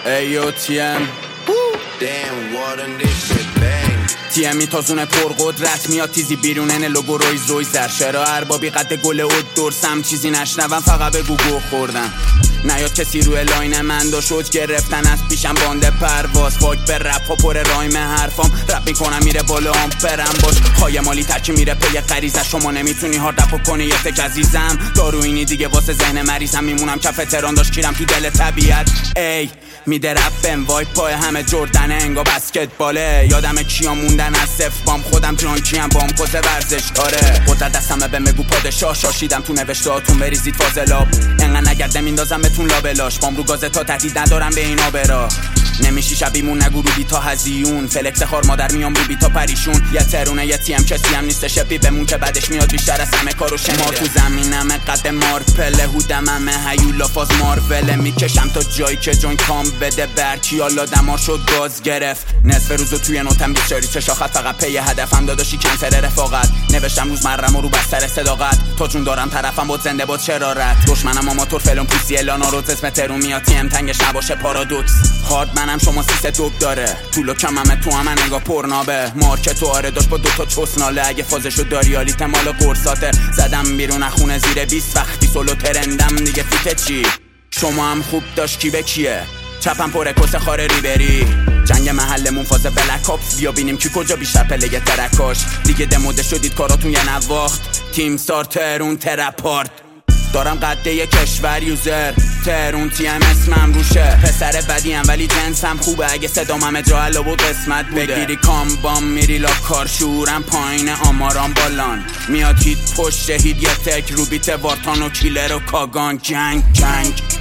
ایو تیم تیمی تازونه پرقدرت میاد تیزی بیرونه لوگو رویز رویز در شرا اربابی قد گل اود درسم چیزی نشنوم فقط بگو گو خوردم نیاد کسی روی لاین من دو شد گرفتن از پیشم بانده پرواز فاک به رپ ها پر رایم حرفام رپ میکنم میره بالا هم برم باش های مالی ترکی میره پی غریزه شما نمیتونی هارد رپ کنی یه تک عزیزم داروینی دیگه واسه ذهن مریضم میمونم کف تهران داشت کیرم تو دل طبیعت ای میده رپم وای پای همه جردن انگا بسکتباله یادم کیا موندن از صفر بام خودم جانکیم بام کس ورزش داره قدرت دستمه به مگو پادشاه شاشیدم تو نوشتهاتون بریزید فاضلاب انقدر نگرد نمیندازم بهتون لابلاش بام رو گازه تا تهدید ندارم به اینا برا نمیشی شبیمون نگو رو بیتا هزیون فلکس خار مادر میام رو بیتا پریشون یه ترونه یه تیم کسی هم نیست شبی بمون که بعدش میاد بیشتر از همه کارو شنیده ما تو زمینم قد مارپله هودم همه هیولا فاز مارول میکشم تا جایی که جون کام بده برکی حالا دمار شد گاز گرفت نصف روزو توی نوتم بیچاری چشاخت فقط پی هدفم داداشی کنسر رفاقت نوشتم روزمرم رو بستر صداقت تا جون دارم طرفم بود زنده بود شرارت دشمنم آماتور فلون پوسی الانا روز اسم ترومیاتی ام تنگش نباشه پارادوکس هارد منم شما سیسه دوب داره طولو کممه تو همه نگاه پرنابه مارکت و آره داشت با دوتا چسناله اگه فازشو داری آلیت مالا قرصاته زدم بیرون خونه زیر 20 وقتی سولو ترندم دیگه فیته چی شما هم خوب داشت کی به کیه چپم پره کس خاره ریبری جنگ محلمون فاز بلک اپس بیا بینیم کی کجا بیشتر پله ترکاش دیگه دموده شدید کاراتون یه نواخت تیم سار ترون ترپارت دارم قده کشور یوزر ترون تیم اسمم روشه پسر بدیم ولی جنسم خوبه اگه صدام همه جا حلو بود قسمت بوده بگیری کامبام میری لا کار شورم پایین آمارام بالان میاد هیت پشت هید یه تک رو بیت وارتان و کیلر و کاگان جنگ